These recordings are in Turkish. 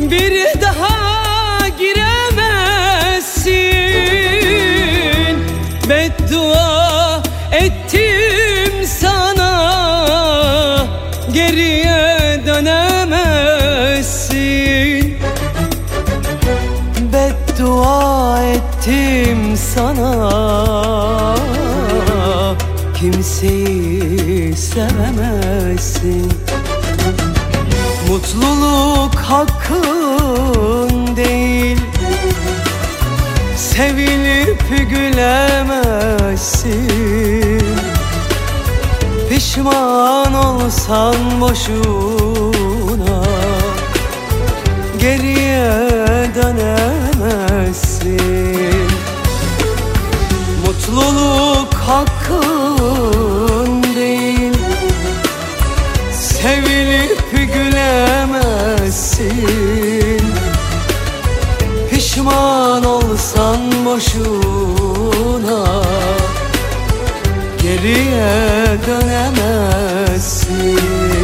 bir daha giremezsin. Beddua ettim sana, geriye dönemezsin. Beddua ettim sana, kimseyi sevemezsin. Mutluluk hakkın değil, sevilip gülemezsin. Pişman olsan boşuna, geriye dönemezsin. Mutluluk hakkın değil, sevilip gülemezsin. Pişman olsan boşuna, geriye dönemezsin.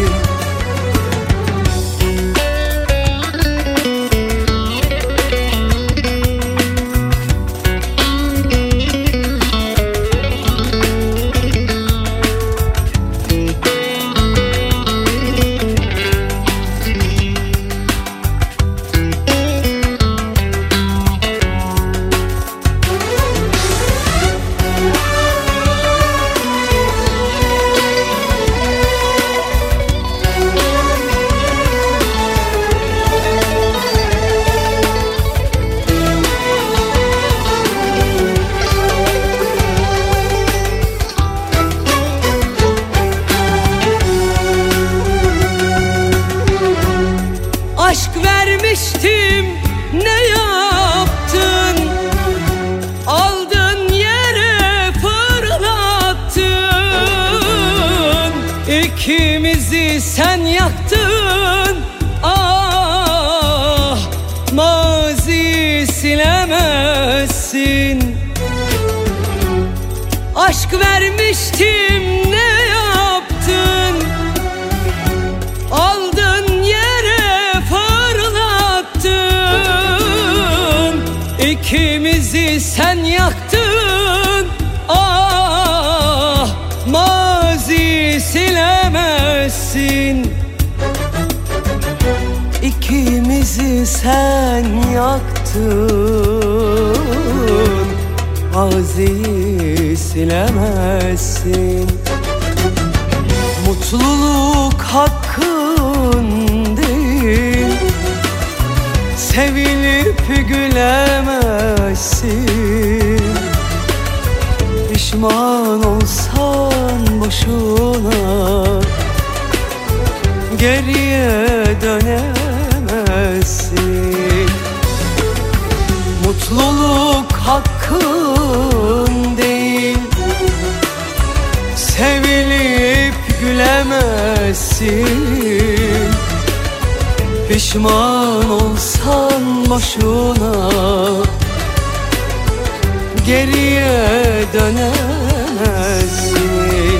Aşk vermiştim, ne yaptın? Aldın yere fırlattın. İkimizi sen yaktın. Ah, mazi silemezsin. Aşk vermiştim, ne yaptın? Aldın yere fırlattın. İkimizi sen yaktın. Ah, mazi silemezsin. İkimizi sen yaktın. Mazi silemezsin. Mutluluk hakkın değil, sevilip gülemezsin. Pişman olsan boşuna, geriye dönemezsin. Mutluluk hakkın değil, sevilip gülemezsin. Pişman olsan boşuna, geriye dönemezsin.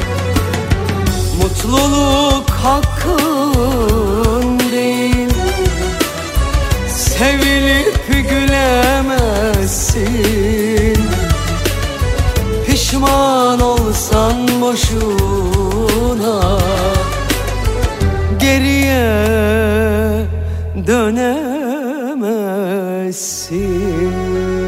Mutluluk hakkın değil, sevilip gülemezsin. Pişman olsan boşuna, geriye dönemezsin.